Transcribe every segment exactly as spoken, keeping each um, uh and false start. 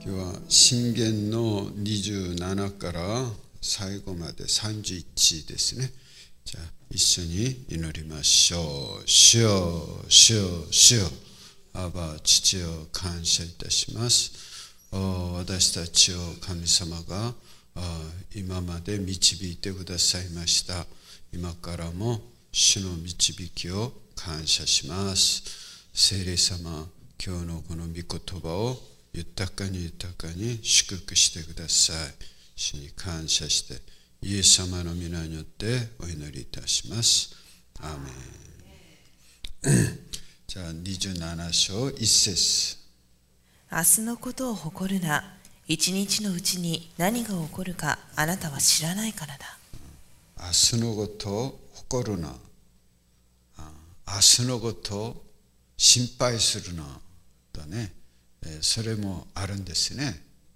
今日は箴言のにじゅうななから最後までさんじゅういちですね。じゃあ一緒に祈りましょう。主よ、主よ、主よ、アバ父よ、感謝いたします。私たちを神様が今まで導いてくださいました。今からも主の導きを感謝します。聖霊様、今日のこの御言葉を豊かに豊かに祝福してください。主に感謝してイエス様の皆によってお祈りいたします。アーメン。じゃあにじゅうなな章いち節。 明日のことを誇るな。一日のうちに何が起こるかあなたは知らないからだ。 明日のことを誇るな。明日のことを心配するなとね、それもあるんですね。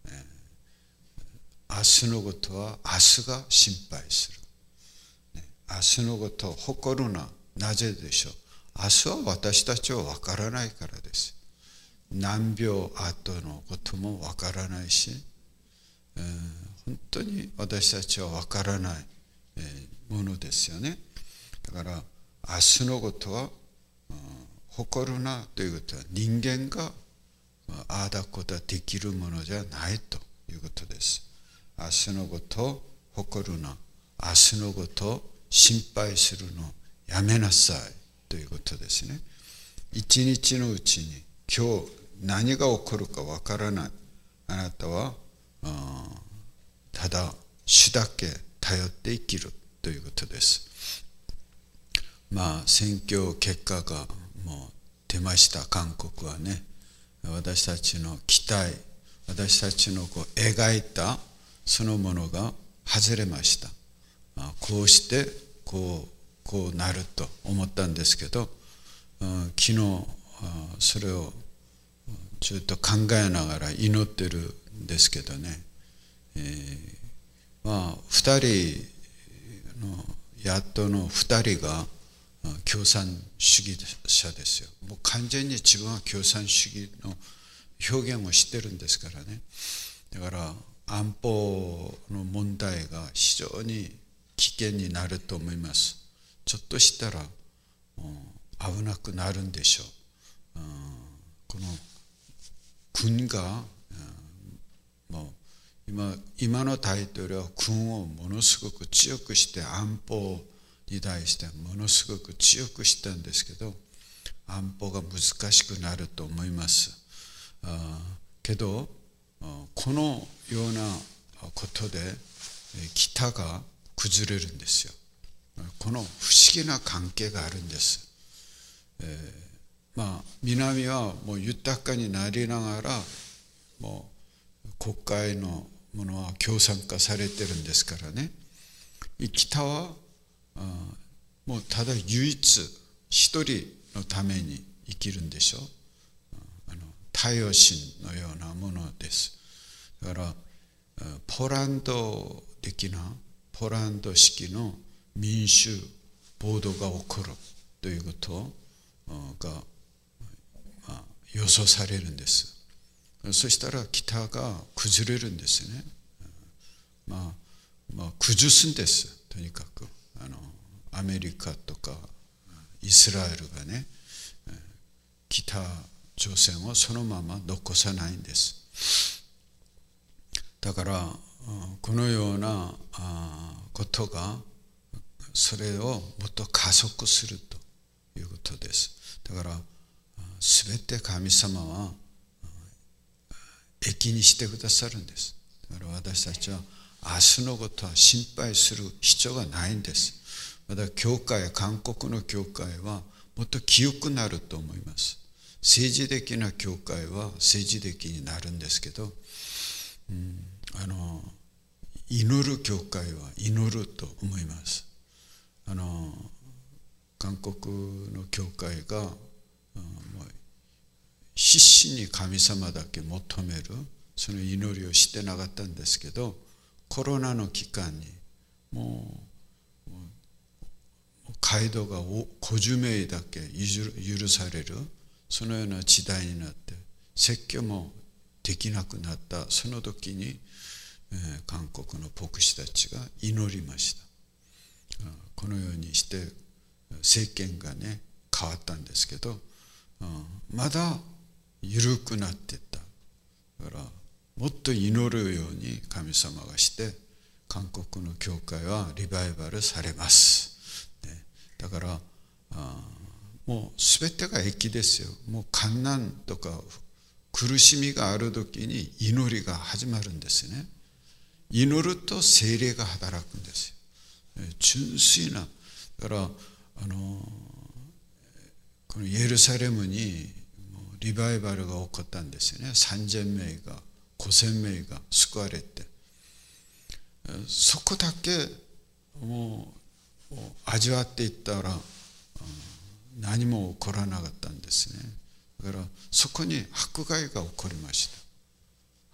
明日のことは明日が心配する。明日のことを誇るな。なぜでしょう。明日は私たちは分からないからです。何秒後のことも分からないし、えー、本当に私たちは分からない、えー、ものですよね。だから明日のことは、うん、誇るなということは人間がああだこだできるものじゃないということです。明日のことを誇るな。明日のことを心配するのをやめなさいということですね。一日のうちに今日何が起こるかわからない。あなたはただ主だけ頼って生きるということです。まあ選挙結果がもう出ました。韓国はね、私たちの期待、私たちのこう描いたそのものが外れました。こうしてこう、こうなると思ったんですけど、昨日それをちょっと考えながら祈ってるんですけどね、えー、まあふたりのやっとのふたりが共産主義者ですよ。もう完全に自分は共産主義の表現をしてるんですからね。だから安保の問題が非常に危険になると思います。ちょっとしたら危なくなるんでしょう。この軍がもう 今, 今の大統領は軍をものすごく強くして安保に対してものすごく強くしたんですけど、安保が難しくなると思います。あけどこのようなことで北が崩れるんですよ。この不思議な関係があるんです。えー、まあ南はもう豊かになりながらもう国会のものは共産化されてるんですからね。北はもうただ唯一一人のために生きるんでしょう。あの太陽神のようなものです。だからポーランド的なポーランド式の民主暴動が起こるということが予想されるんです。そしたら北が崩れるんですね。まあ、まあ崩すんです。とにかくあのアメリカとかイスラエルがね、北朝鮮をそのまま残さないんです。だからこのようなことがそれをもっと加速するということです。だからすべて神様は益にしてくださるんです。だから私たちは明日のことは心配する必要がないんです。また教会、韓国の教会はもっと清くなると思います。政治的な教会は政治的になるんですけど、うん、あの祈る教会は祈ると思います。あの韓国の教会が、うん、もう必死に神様だけ求めるその祈りをしてなかったんですけど、コロナの期間にもう街道が個人名だけ許されるそのような時代になって、説教もできなくなったその時に、えー、韓国の牧師たちが祈りました。このようにして政権がね変わったんですけど、まだ緩くなっていった。だからもっと祈るように神様がして韓国の教会はリバイバルされます、ね、だからあもう全てが益ですよ。もう患難とか苦しみがある時に祈りが始まるんですね。祈ると聖霊が働くんですよ。純粋な、だからあのこのイエルサレムにリバイバルが起こったんですよね。さんぜんめいがごせんめいが救われて、そこだけもう味わっていったら何も起こらなかったんですね。だからそこに迫害が起こりました。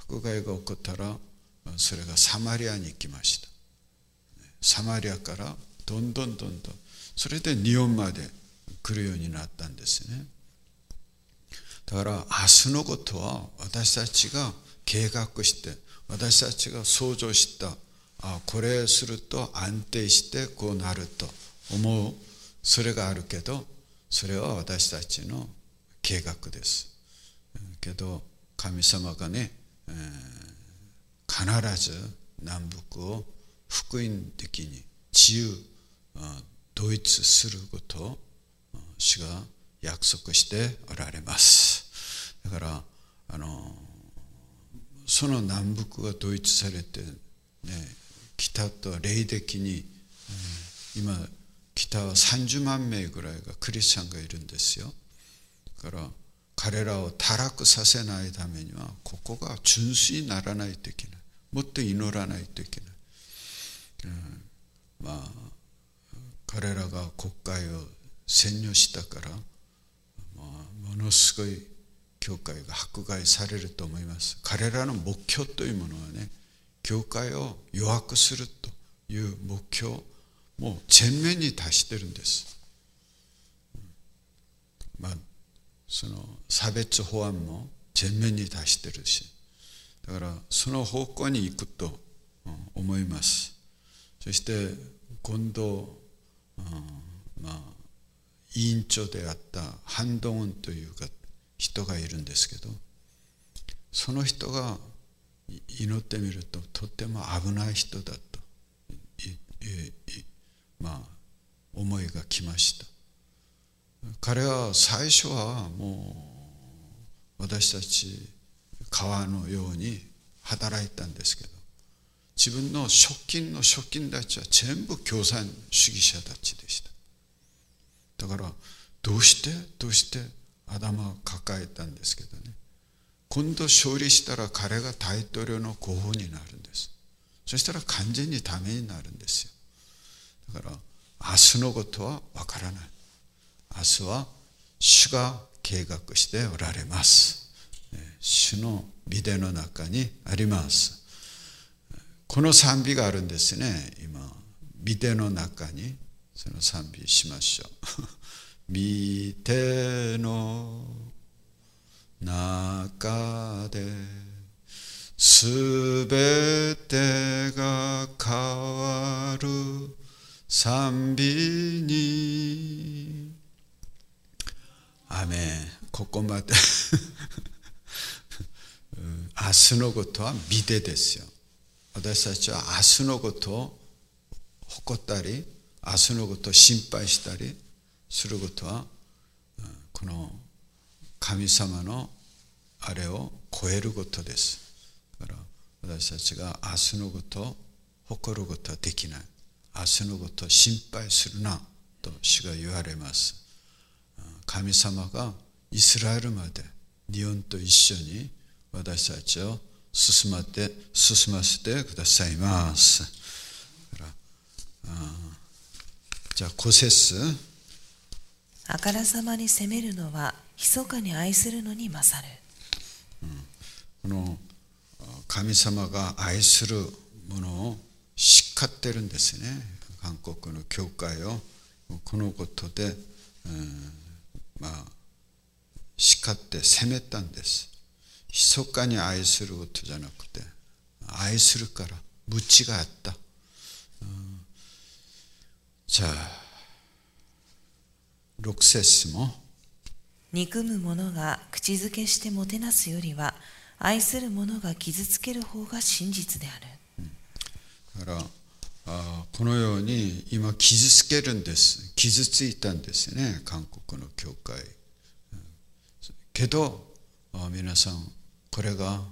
迫害が起こったらそれがサマリアに行きました。サマリアからどんどんどんどんそれで日本まで来るようになったんですね。だから明日のことは私たちが計画して、私たちが想像した、あこれすると安定してこうなると思う、それがあるけど、それは私たちの計画です。けど神様がね、えー、必ず南北を福音的に自由統一することを主が約束しておられます。だからあのその南北が統一されて、ね、北と霊的に、今北はさんじゅうまんめいぐらいがクリスチャンがいるんですよ。だから彼らを堕落させないためにはここが純粋にならないといけない。もっと祈らないといけない。うん、まあ彼らが国会を占領したから、まあ、ものすごい教会が迫害されると思います。彼らの目標というものはね、教会を弱くするという目標、もう全面に達してるんです。まあその差別法案も全面に達してるし、だからその方向に行くと思います。そして今度、うん、まあ委員長であったハンドンというか人がいるんですけど、その人が祈ってみるととっても危ない人だとまあ思いがきました。彼は最初はもう私たち川のように働いたんですけど、自分の側近の側近たちは全部共産主義者たちでした。だからどうしてどうして頭を抱えたんですけどね、今度勝利したら彼が大統領の候補になるんです。そしたら完全にためになるんですよ。だから明日のことはわからない。明日は主が計画しておられます。主の御手の中にあります。この賛美があるんですね。今御手の中にその賛美しましょう。御手の中ですべてが変わる賛美に。アメン。ここまで明日のことは御手ですよ。私たちは明日のことを誇ったり、明日のことを心配したりすることは、この神様のあれを超えることです。だから私たちが明日のことを誇ることはできない。明日のことを心配するなと主が言われます。神様がイスラエルまで日本と一緒に私たちを進まって進ませてくださいます。だからじゃあご節。 あからさまに責めるのは密かに愛するのに勝る。 うん、この神様が愛するものを叱ってるんですね。韓国の教会をこのことで、うん、まあ叱って責めたんです。 密かに愛することじゃなくて、愛するから鞭があった。うん、じゃあろく節も、 憎む者が口づけしてもてなすよりは、愛する者が傷つける方が真実である。 うん、だからあこのように今傷つけるんです。傷ついたんですね、韓国の教会。うん、けど皆さん、これが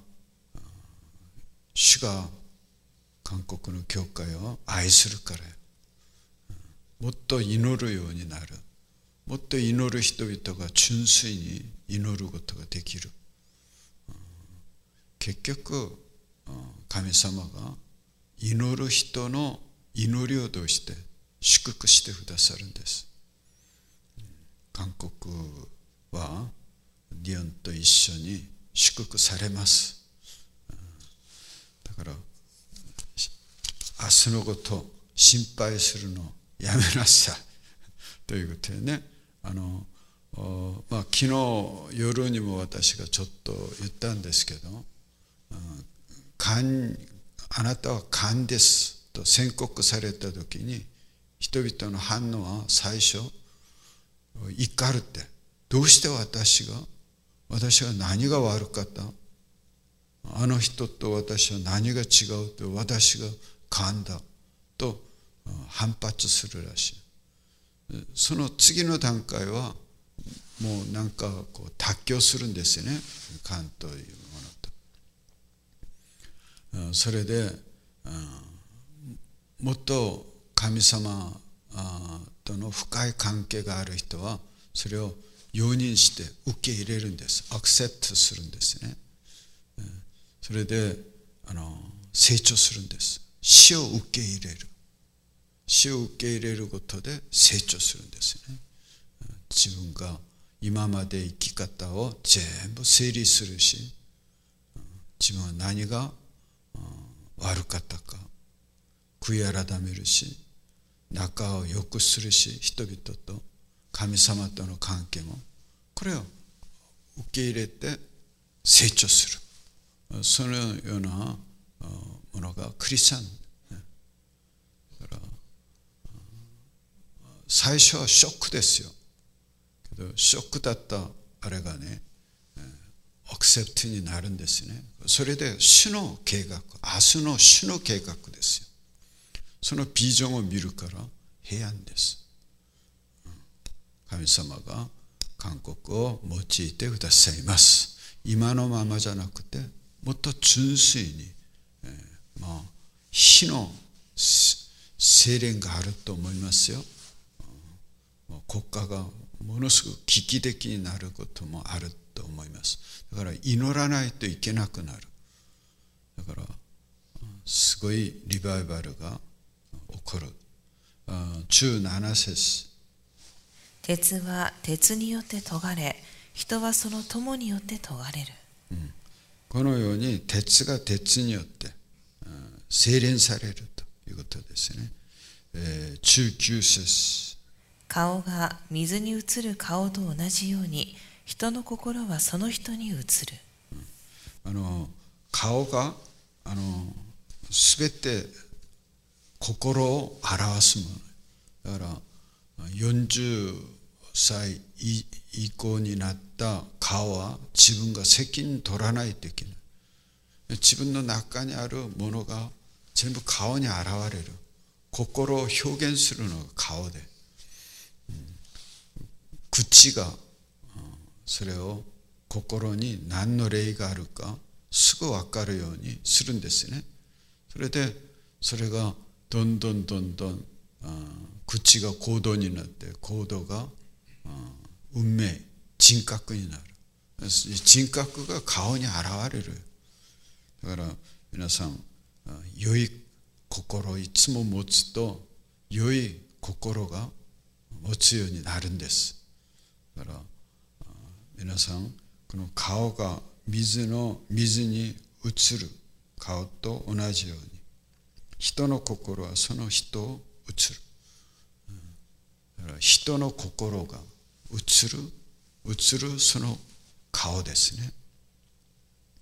主が韓国の教会を愛するから、うん、もっと祈るようになる。もっと祈る人々が純粋に祈ることができる。うん、結局神様が祈る人の祈りを通して祝福してくださるんです。韓国は日本と一緒に祝福されます。だから明日のこと心配するのやめなさいということでね、あの、まあ、昨日夜にも私がちょっと言ったんですけど、がんあなたはがんですと宣告された時に人々の反応は最初怒るって、どうして私が私は何が悪かった、あの人と私は何が違うと、私ががんだと反発するらしい。その次の段階はもうなんかこう妥協するんですよね、がんというものと。それでもっと神様との深い関係がある人はそれを容認して受け入れるんです。アクセプトするんですね。それであの成長するんです。死を受け入れる。死を受け入れることで成長するんですね。自分が今まで生き方を全部整理するし、自分は何が悪かったか悔い改めるし、仲を良くするし、人々と神様との関係もこれを受け入れて成長する、そのようなものがクリスチャン。だから最初はショックですよ。けどショックだったあれがね、アクセプトになるんですね。それで主の計画、明日の主の計画ですよ。そのビジョンを見るから平安です。神様が韓国を用いてくださいます。今のままじゃなくてもっと純粋に、えー、まあ火の精霊があると思いますよ。国家がものすごく危機的になることもあると思います。だから祈らないといけなくなる。だからすごいリバイバルが起こる。じゅうなな節。 鉄は鉄によって研がれ、人はその友によって研がれる。 うん、このように鉄が鉄によって、うん、精錬されるということですね。えー、じゅうきゅう節。 顔が水に映る顔と同じように、人の心はその人に映る。 うん、あの顔があのすべて心を表すもの。だからよんじゅっさい以降になった顔は自分が責任取らないといけない。自分の中にあるものが全部顔に現れる。心を表現するのが顔で、うん、口が、うん、それを心に何の霊があるかすぐ分かるようにするんですね。それでそれがどんどんどんどん、うん、口が行動になって行動が、うん、運命人格になる。人格が顔に現れる。だから皆さん良い心をいつも持つと良い心が持つようになるんです。だから皆さんこの顔が水の水に映る顔と同じように人の心はその人を映る。だから人の心が映る映るその顔ですね。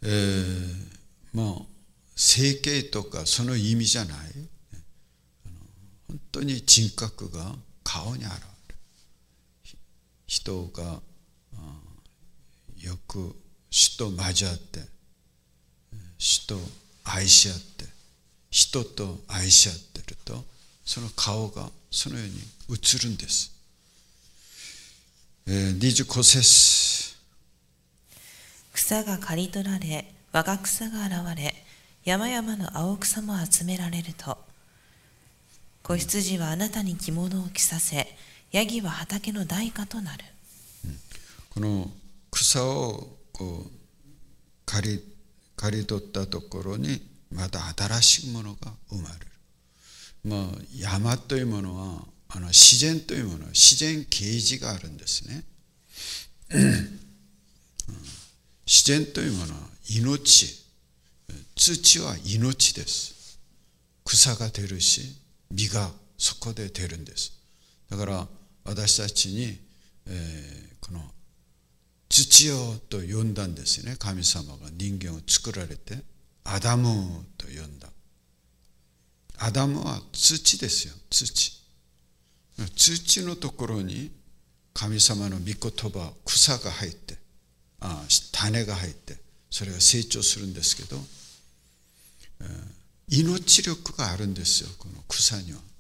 えー、もう整形とかその意味じゃない、本当に人格が顔に現れる。人がよく主と交わって主と愛し合って人と愛し合ってると、その顔がそのように映るんです。にじゅうご節、 草が刈り取られ若草が現れ山々の青草も集められると、子羊はあなたに着物を着させ、ヤギは畑の代価となる。 この草をこう刈り、刈り取ったところにまた新しいものが生まれる。まあ、山というものはあの自然というものは自然啓示があるんですね。自然というものは命、土は命です。草が出るし実がそこで出るんです。だから私たちに、えー、この土よと呼んだんですね。神様が人間を作られてアダムと呼んだ。アダムは土ですよ。土土のところに神様の御言葉、草が入って、あ種が入ってそれが成長するんですけど、えー、命力があるんですよ、この草には。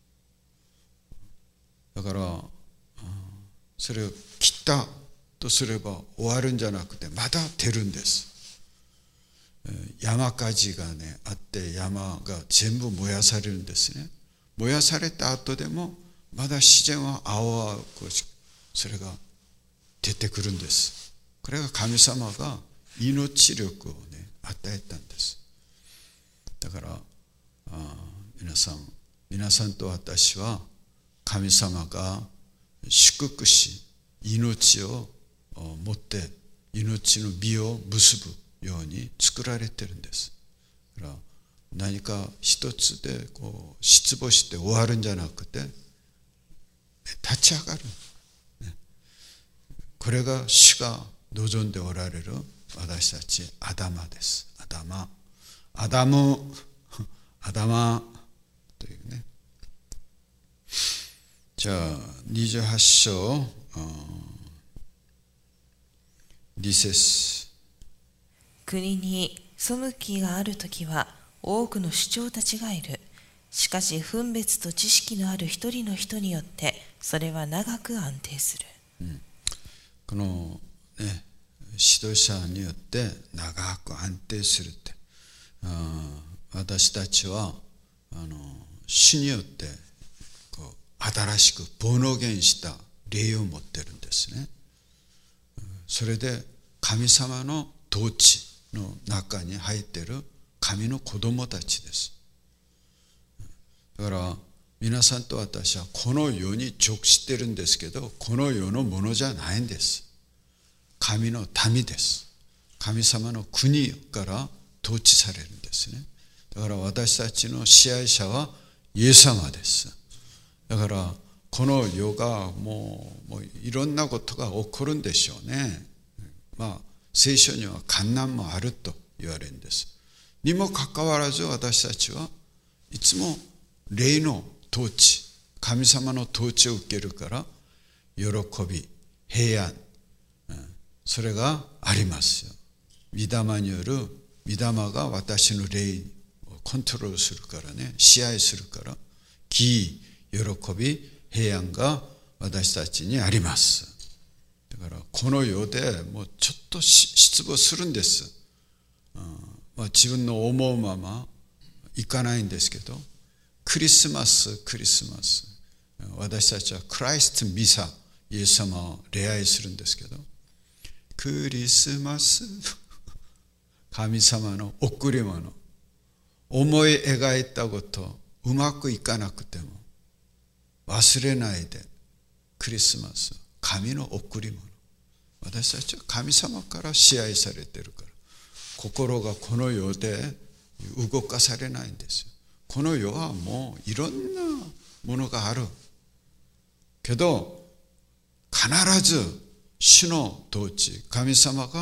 だからそれを切ったとすれば終わるんじゃなくてまた出るんです。山火事がねあって山が全部燃やされるんですね。燃やされた後でもまだ自然は青々それが出てくるんです。これが神様が命力をね与えたんです。だからあ皆さん皆さんと私は神様が祝福し命を持って命の実を結ぶように作られてるんです。だから何か一つでこう失望して終わるんじゃなくて立ち上がる、ね、これが主が望んでおられる私たちアダマです。アダマアダムアダマというね。じゃあにじゅうはち章に節、 国に背きがあるときは多くの首長たちがいる。しかし分別と知識のある一人の人によってそれは長く安定する、 うん、このね指導者によって長く安定するって、あ私たちはあの主によってこう新しくボーノゲンした霊を持ってるんですね。それで神様の統治の中に入っている神の子供たちです。だから皆さんと私はこの世に属してるんですけど、この世のものじゃないんです。神の民です。神様の国から統治されるんですね。だから私たちの支配者はイエス様です。だからこの世がもう、もういろんなことが起こるんでしょうね。まあ聖書には患難もあると言われるんです。にもかかわらず私たちはいつも霊の統治、神様の統治を受けるから喜び、平安、それがありますよ。御霊による御霊が私の霊をコントロールするからね、支配するから喜び、平安が私たちにあります。だからこの世でもうちょっと失望するんです、うんまあ、自分の思うままいかないんですけど、クリスマスクリスマス私たちはクライストミサイエス様を礼拝するんですけど、クリスマス神様の贈り物、思い描いたことうまくいかなくても忘れないで、クリスマス神の贈り物。私たちは神様から支配されているから心がこの世で動かされないんですよ。この世はもういろんなものがあるけど、必ず主の統治、神様が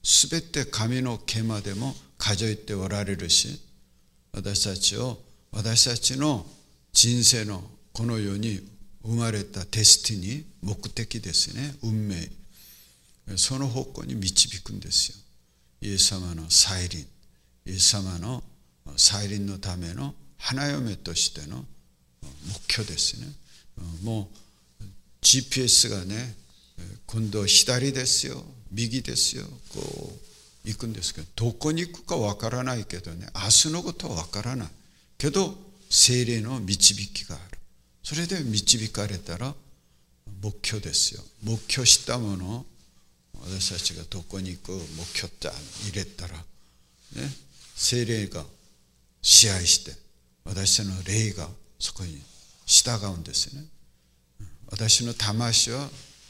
すべて神の毛までも数えておられるし、私たちを私たちの人生のこの世に生まれたデスティニー、目的ですね、運命、その方向に導くんですよ。イエス様の再臨、イエス様の再臨のための花嫁としての目標ですね。もう ジーピーエス がね、今度左ですよ、右ですよ、こう行くんですけど、どこに行くかわからないけどね、明日のことはわからないけど、聖霊の導きがある。それで導かれたら目標ですよ。目標したものを私たちがどこに行く目標って入れたら、ね、聖霊が支配して、私たちの霊がそこに従うんですね。私の魂は、うん、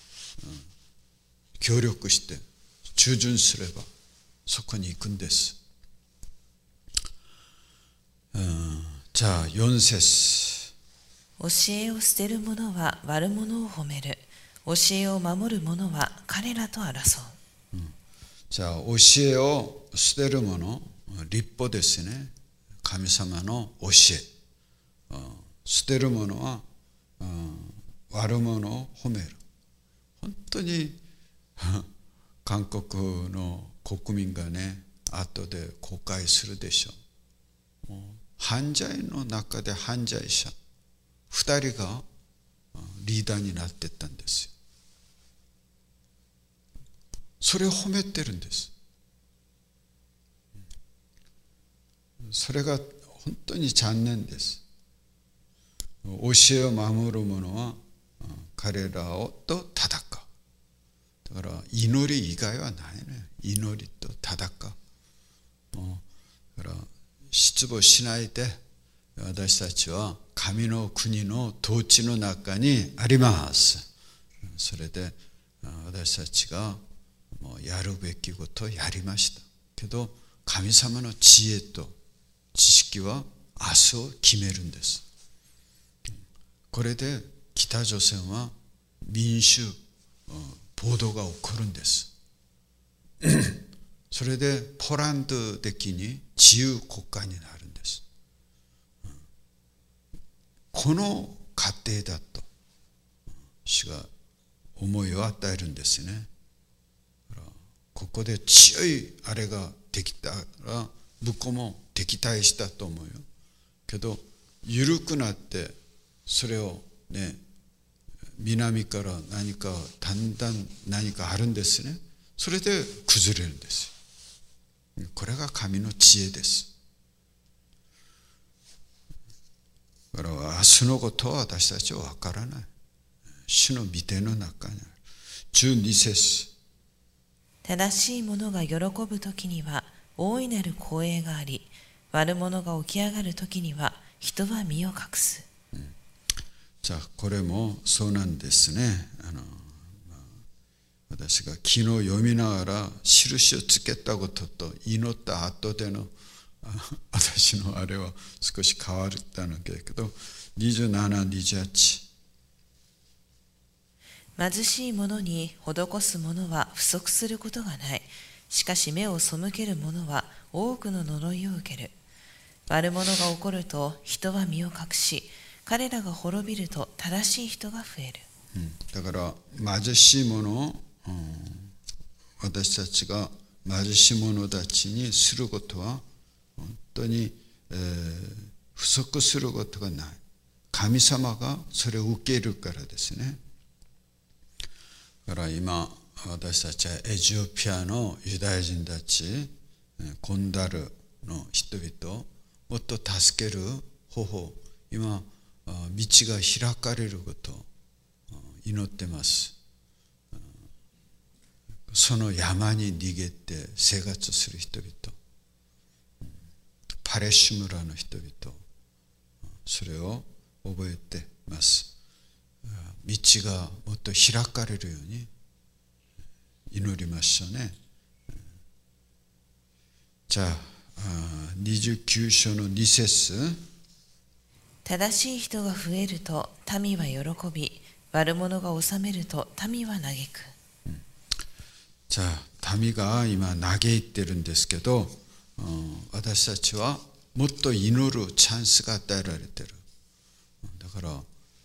協力して従順すればそこに行くんです。うん、じゃあよん節。 教えを捨てる者は悪者を褒める。教えを守る者は彼らと争う。 うん、じゃあ教えを捨てる者、律法ですね。神様の教え。捨てる者は、うん、悪者を褒める。本当に韓国の国民がね、後で後悔するでしょう。もう犯罪の中で犯罪者二人がリーダーになっていったんですよ。それを褒めてるんです。それが本当に残念です。教えを守る者は彼らをと戦う。だから祈り以外はないね。祈りと戦う。だから失望しないで、私たちは神の国の統治の中にあります。それで私たちがもうやるべきことをやりましたけど、神様の知恵と知識は明日を決めるんです。これで北朝鮮は民主暴動が起こるんです。それでポーランド的に自由国家になるんです。この過程だと主が思いを与えるんですね。ここで強いあれができたら向こうも敵対したと思うよ。けど緩くなってそれをね、南から何かだんだん何かあるんですね。それで崩れるんですよ。これが神の知恵です。だから明日のことは私たちは分からない。主の御手の中にある。じゅうに節。 正しい者が喜ぶときには大いなる光栄があり、悪者が起き上がるときには人は身を隠す。 うん、じゃあこれもそうなんですね。あの、まあ、私が昨日読みながら印をつけたことと祈った後での私のあれは少し変わったんだけど、にじゅうなな、にじゅうはち。 貧しい者に施す者は不足することがない。しかし目を背ける者は多くの呪いを受ける。悪者が起こると人は身を隠し、彼らが滅びると正しい人が増える。 うん、だから貧しい者を、うん、私たちが貧しい者たちにすることは本当に、えー、不足することがない。神様がそれを受けるからですね。だから今私たちはエチオピアのユダヤ人たち、コンダルの人々をもっと助ける方法、今道が開かれることを祈ってます。その山に逃げて生活する人々、パレシュ村の人々、それを覚えてます。道がもっと開かれるように祈りましょうね。じゃあにじゅうきゅう章のに節。 正しい人が増えると民は喜び、悪者が治めると民は嘆く。 じゃあ民が今嘆いてるんですけど、私たちはもっと祈るチャンスが与えられてる。だから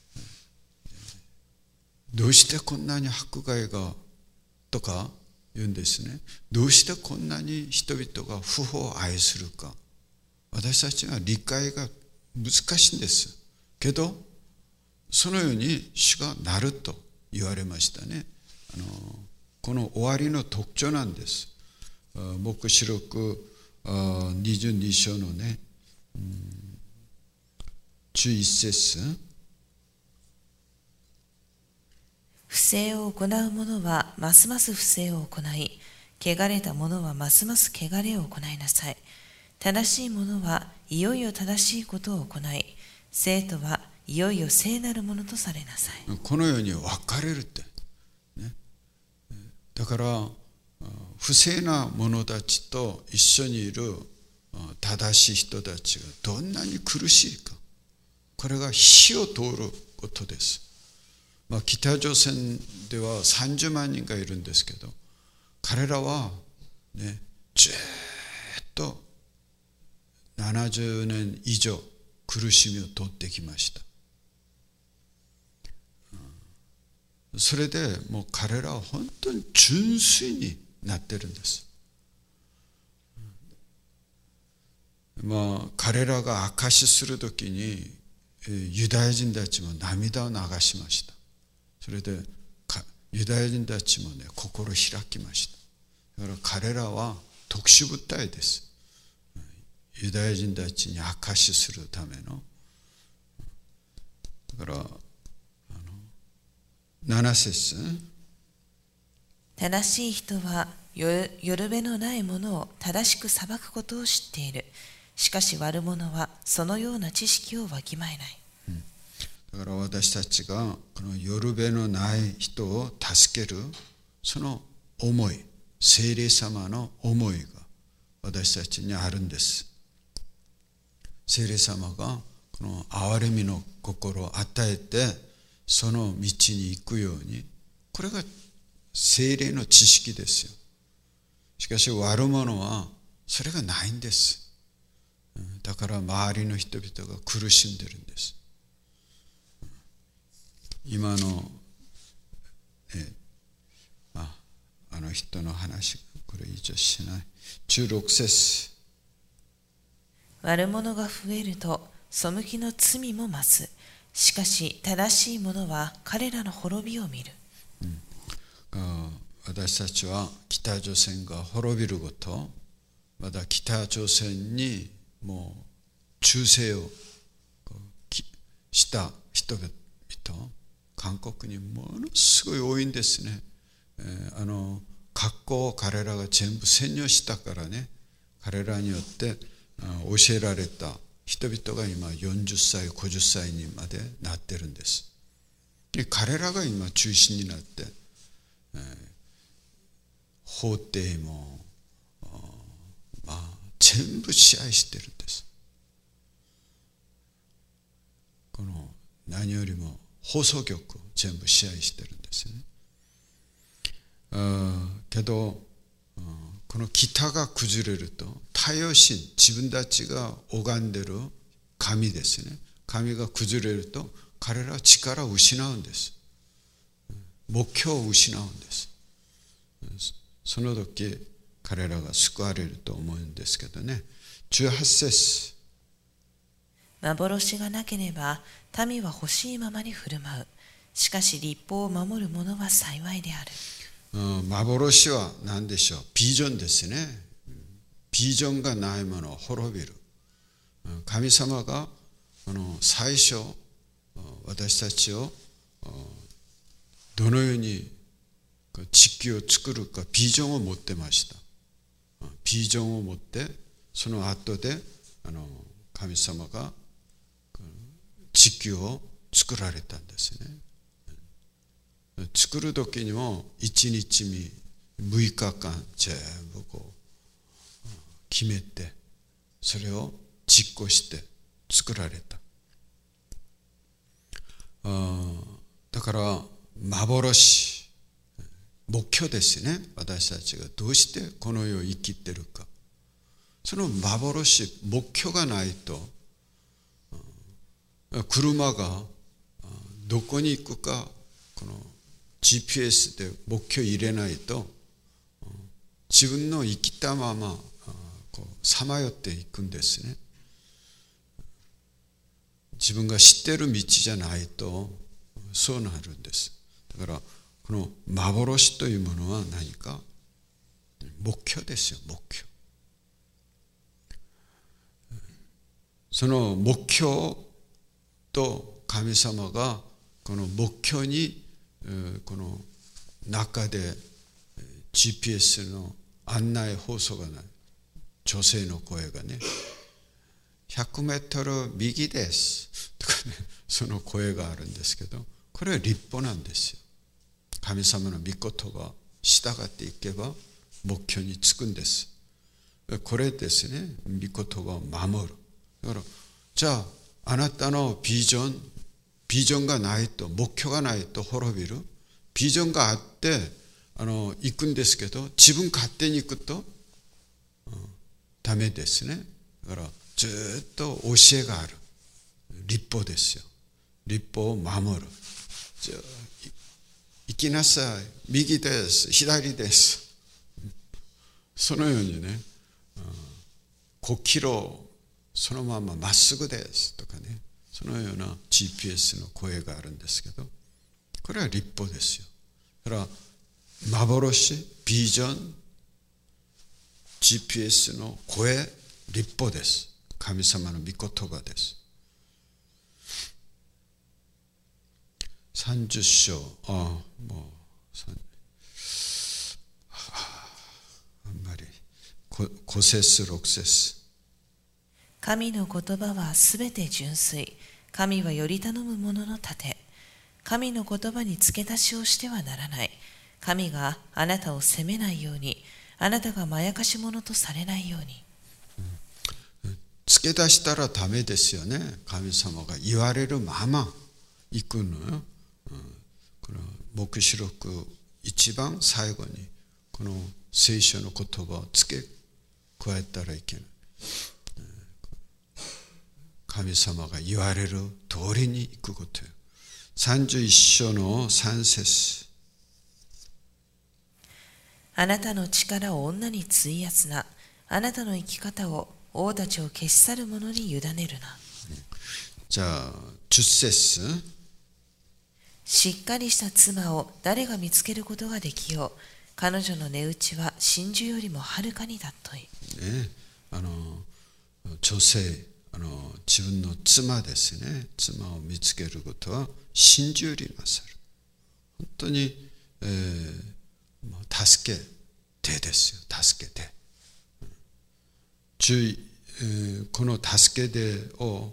どうしてこんなに迫害がとか言うんですね。どうしてこんなに人々が不法を愛するか、私たちが理解が難しいんですけど、そのように主がなると言われましたね。あのこの終わりの特徴なんです。黙示録にじゅうに章のね、じゅういち節、 不正を行う者はますます不正を行い、汚れた者はますます汚れを行いなさい。正しい者はいよいよ正しいことを行い、聖徒はいよいよ聖なるものとされなさい。 このように分かれるって、ね、だから不正な者たちと一緒にいる正しい人たちがどんなに苦しいか、これが火を通ることです。まあ、北朝鮮ではさんじゅうまんにんがいるんですけど、彼らはね、ずっとななじゅうねん以上苦しみを通ってきました。それでもう彼らは本当に純粋になってるんです。まあ彼らが証しするときにユダヤ人たちも涙を流しました。それでユダヤ人たちもね、心開きました。だから彼らは特殊部隊です。ユダヤ人たちに証しするための。だからあのなな節、 正しい人はよるべのないものを正しく裁くことを知っている。しかし悪者はそのような知識をわきまえない。 うん、だから私たちがこのよるべのない人を助けるその思い、聖霊様の思いが私たちにあるんです。聖霊様がこの憐れみの心を与えてその道に行くように、これが聖霊の知識ですよ。しかし悪者はそれがないんです。だから周りの人々が苦しんでるんです。今のえああの人の話、これ以上しない。じゅうろく節、 悪者が増えると背きの罪も増す。しかし正しい者は彼らの滅びを見る。 うん、私たちは北朝鮮が滅びること、また北朝鮮にもう忠誠をした人々、韓国にものすごい多いんですね。えー、あの学校を彼らが全部占領したからね、彼らによって教えられた人々が今よんじゅっさい、ごじゅっさいにまでなってるんです。で彼らが今中心になって、えー、法廷もまあ全部支配してるんです。この何よりも放送局を全部支配してるんですね。あけどこの北が崩れると太陽神、自分たちが拝んでる神ですね、神が崩れると彼らは力を失うんです。目標を失うんです。その時彼らが救われると思うんですけどね。じゅうはち節、 幻がなければ民は欲しいままに振る舞う。しかし律法を守る者は幸いである。 うん、幻は何でしょう。ビジョンですね。ビジョンがないものは滅びる。神様がこの最初私たちをどのように地球を作るかビジョンを持ってました。ビジョンを持ってその後であの神様が地球を作られたんですね。作る時にも一日にむいかかん全部こう決めてそれを実行して作られた。あだから幻、 目標ですね。私たちがどうしてこの世を生きているか。その幻、目標がないと、車がどこに行くか、この ジーピーエス で目標入れないと、自分の生きたままさまよっていくんですね。自分が知っている道じゃないとそうなるんです。だからこの幻というものは何か目標ですよ、目標。その目標と神様がこの目標にこの中で ジーピーエス の案内放送がない女性の声がね、ひゃくメートル右ですとかね、その声があるんですけど、これは立法なんですよ。神様の御言葉従っていけば目標につくんです。これですね、御言葉を守る。だからじゃああなたのビジョンビジョンがないと、目標がないと滅びる。ビジョンがあってあの行くんですけど、自分勝手に行くと、うん、ダメですね。だからずっと教えがある。律法ですよ。律法を守る。じゃあ行きなさい、右です左です、そのようにね、ごキロそのまままっすぐですとかね、そのような ジーピーエス の声があるんですけど、これは律法ですよ。だから幻、ビジョン、 ジーピーエス の声、律法です。神様の御言葉です。さんじゅっ章、ああもうあんまりご節ろく節。 神の言葉はすべて純粋。神はより頼む者の盾。神の言葉に付け足しをしてはならない。神があなたを責めないように、あなたがまやかし者とされないように。 付け出したらダメですよね。神様が言われるまま行くのよ。この黙示録一番最後にこの聖書の言葉を付け加えたらいけない。神様が言われる通りに行くことよ。さんじゅういっ章のさん節。 あなたの力を女に費やすな。あなたの生き方を王たちを消し去る者に委ねるな。 じゃあじゅっ節。 しっかりした妻を誰が見つけることができよう。彼女の値打ちは真珠よりもはるかに尊い。 ね、あの女性、あの自分の妻ですね、妻を見つけることは真珠より勝る。本当に、えー、助け手ですよ。助け手。注意、えー、この助け手を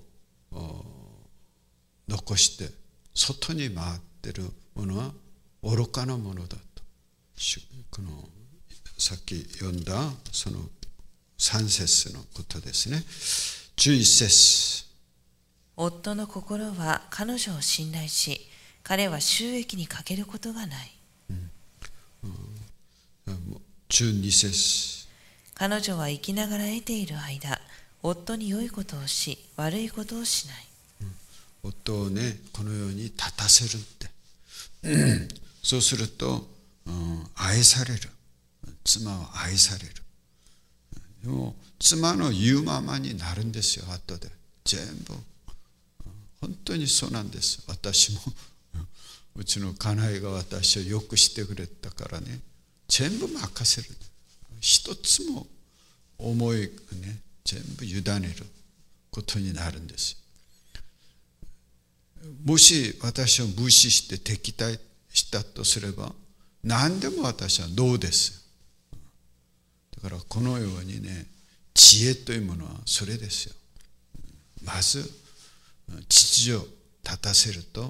残して外に回っているものは愚かなものだと。このさっき読んだそのさん節のことですね。じゅういち節。 夫の心は彼女を信頼し、彼は収益に欠けることがない。うんうん、じゅうに節。 彼女は生きながら得ている間、夫に良いことをし、悪いことをしない。 うん、夫をね、このように立たせるって。うん、そうすると、うん、愛される。妻は愛される。でも妻の言うままになるんですよ。後で全部本当にそうなんです。私もうちの家内が私をよくしてくれたからね、全部任せる。一つも思いね、全部委ねることになるんです。もし私を無視して敵対したとすれば、何でも私はノーです。だからこのようにね、知恵というものはそれですよ。まず秩序を立たせると、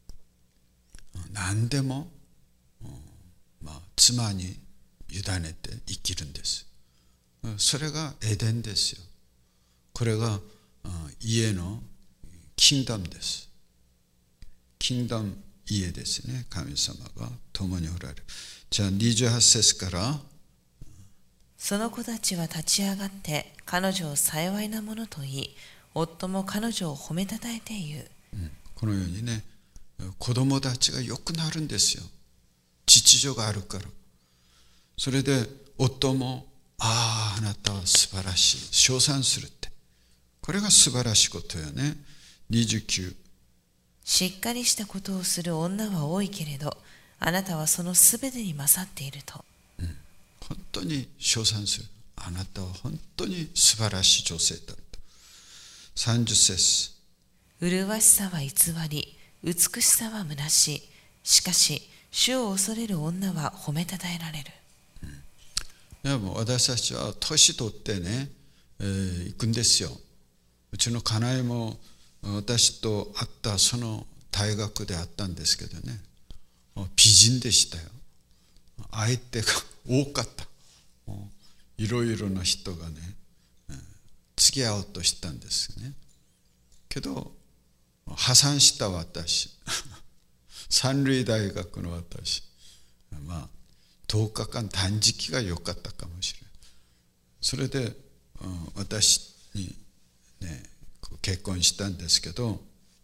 何でも、まあ、妻に委ねて生きるんです。それがエデンですよ。これが家のキングダムです。キングダム、 家ですね。神様が共におられる。じゃあにじゅうはち節から、 その子たちは立ち上がって彼女を幸いなものと言い、夫も彼女を褒めたたえて言う、 うん、このようにね、子供たちが良くなるんですよ。秩序があるから。それで夫も、ああ、あなたは素晴らしい、称賛するって。これが素晴らしいことよね。にじゅうきゅう、 しっかりしたことをする女は多いけれど、あなたはそのすべてに勝っていると、 うん、本当に称賛する。あなたは本当に素晴らしい女性だと。さんじゅっ節、 麗しさは偽り、美しさは虚し、しかし主を恐れる女は褒めたたえられる。 いや、もう私たちは年取ってね、えー、行くんですよ。うちの家内も私と会ったその大学であったんですけどね、美人でしたよ。相手が多かった。いろいろな人がね、付き合おうとしたんですね。けど破産した私三類大学の私、まあとおかかん断食が良かったかもしれない。それで、うん、私にね結婚したんですけど、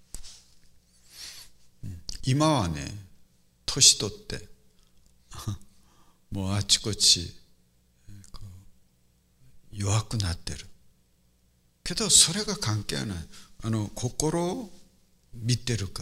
今はね年取ってもうあちこち弱くなってるけど、それが関係ない。あの心を見てるから、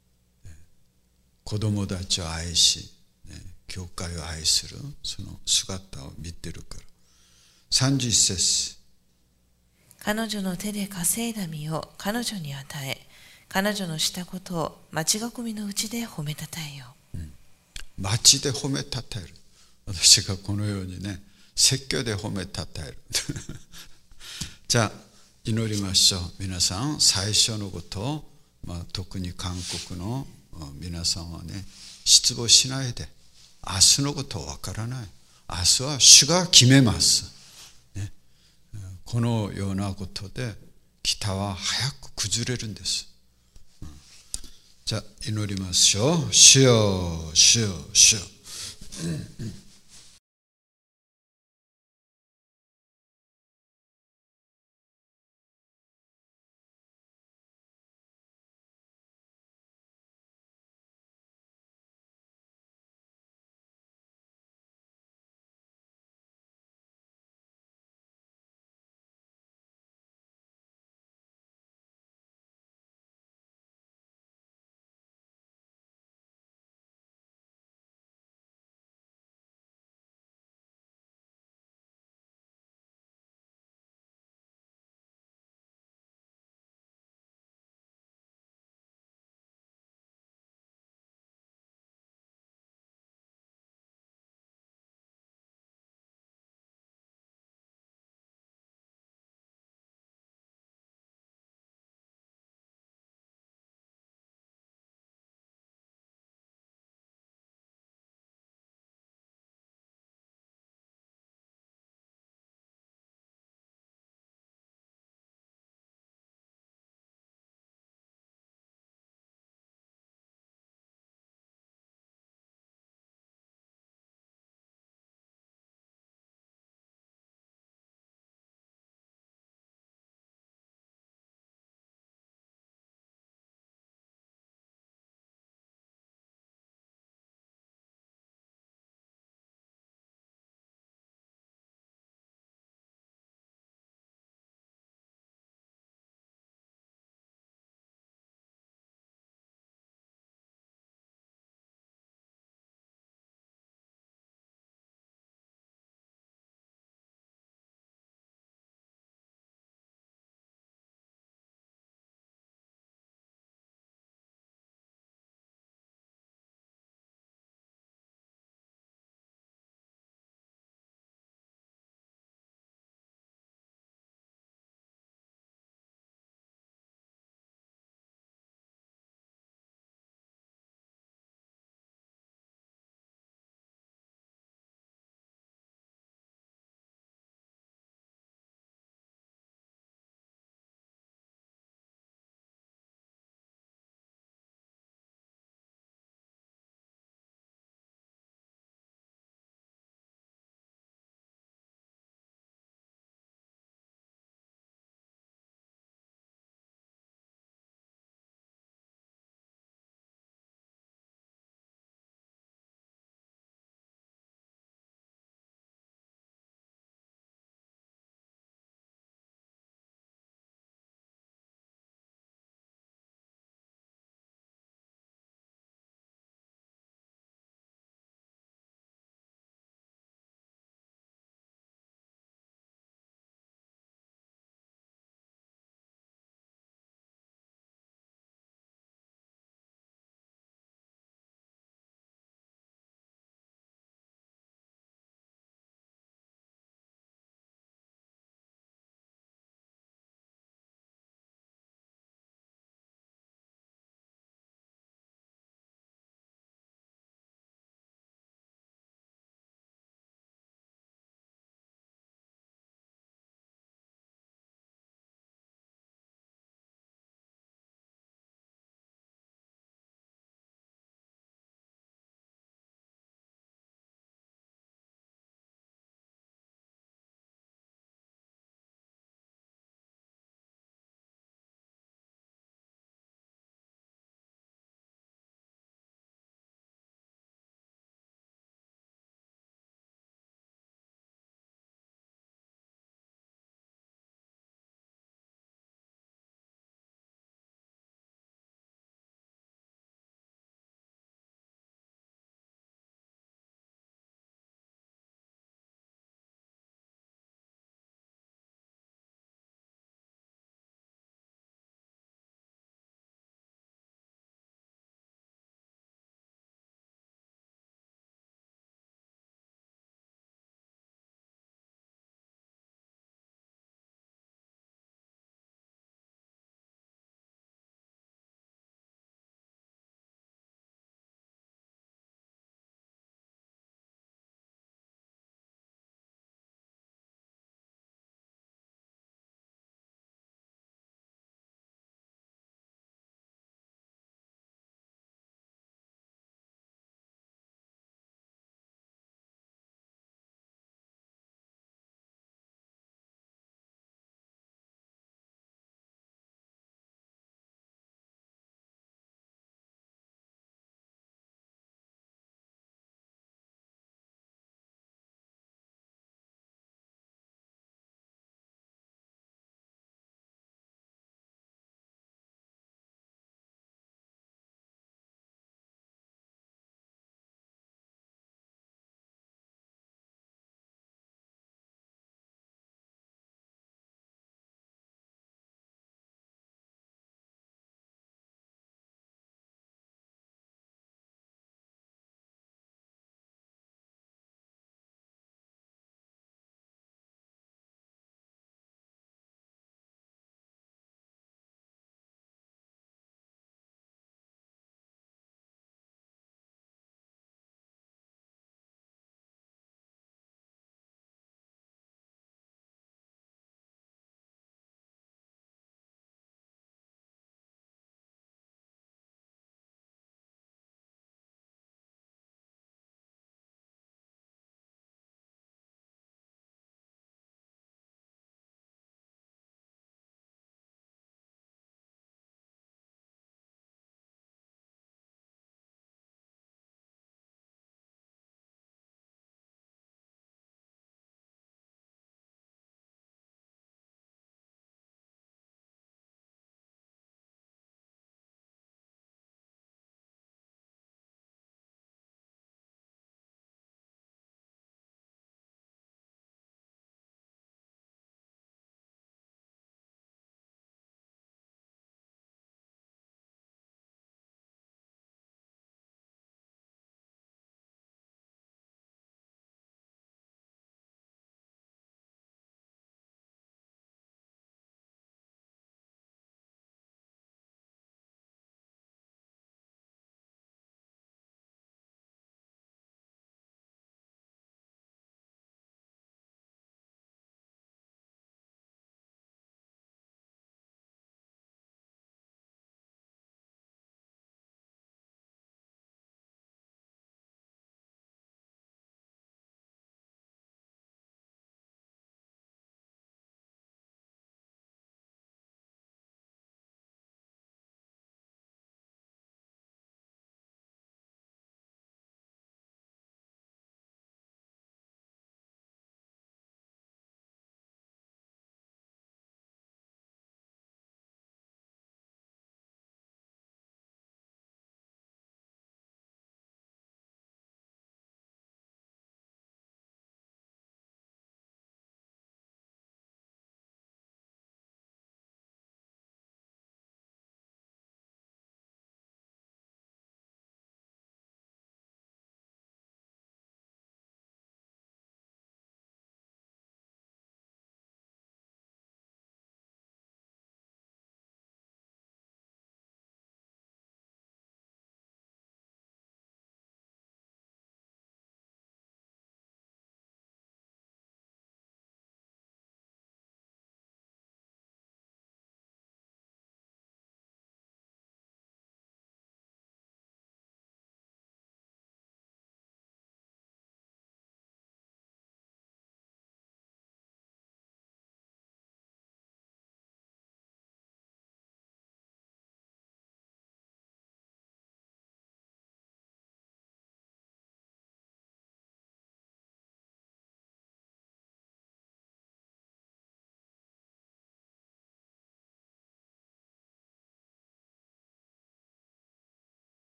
子供たちを愛し、ね、教会を愛するその姿を見てるから。さんじゅういち節、 彼女の手で稼いだ身を彼女に与え、彼女のしたことを町囲みのうちで褒めたたえよう、うん、 町で褒めたたえる。私がこのようにね説教で褒めたたえるじゃあ祈りましょう。皆さん最初のことを、まあ、特に韓国の皆さんはね失望しないで。明日のことはわからない。明日は主が決めます、ね、このようなことで北は早く崩れるんです、うん、じゃあ祈りましょう。主よ主よ主よ、うんうん